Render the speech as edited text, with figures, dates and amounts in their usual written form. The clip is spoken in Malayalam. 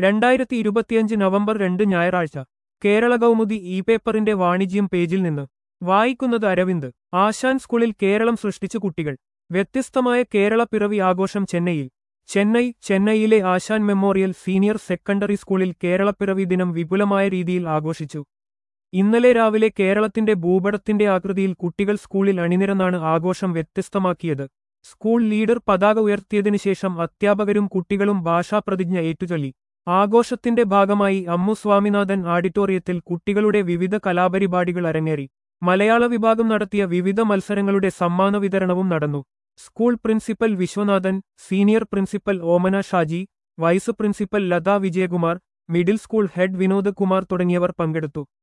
2025 നവംബർ 2 ഞായറാഴ്ച കേരള കൗമുദി ഇ പേപ്പറിന്റെ വാണിജ്യം പേജിൽ നിന്ന് വായിക്കുന്നത് അരവിന്ദ്. ആശാൻ സ്കൂളിൽ കേരളം സൃഷ്ടിച്ചു കുട്ടികൾ. വ്യത്യസ്തമായ കേരള പിറവി ആഘോഷം ചെന്നൈയിൽ. ചെന്നൈയിലെ ആശാൻ മെമ്മോറിയൽ സീനിയർ സെക്കൻഡറി സ്കൂളിൽ കേരളപ്പിറവി ദിനം വിപുലമായ രീതിയിൽ ആഘോഷിച്ചു. ഇന്നലെ രാവിലെ കേരളത്തിന്റെ ഭൂപടത്തിന്റെ ആകൃതിയിൽ കുട്ടികൾ സ്കൂളിൽ അണിനിരന്നാണ് ആഘോഷം വ്യത്യസ്തമാക്കിയത്. സ്കൂൾ ലീഡർ പതാക ഉയർത്തിയതിനുശേഷം അധ്യാപകരും കുട്ടികളും ഭാഷാപ്രതിജ്ഞ ഏറ്റുചൊല്ലി. ആഘോഷത്തിന്റെ ഭാഗമായി അമ്മു സ്വാമിനാഥൻ ഓഡിറ്റോറിയത്തിൽ കുട്ടികളുടെ വിവിധ കലാപരിപാടികൾ അരങ്ങേറി. മലയാള വിഭാഗം നടത്തിയ വിവിധ മത്സരങ്ങളുടെ സമ്മാന വിതരണവും നടന്നു. School principal Viswanathan, senior principal Omana Shaji, vice principal Latha Vijayakumar, middle school head Vinod Kumar തുടങ്ങിയവർ പങ്കെടുത്തു.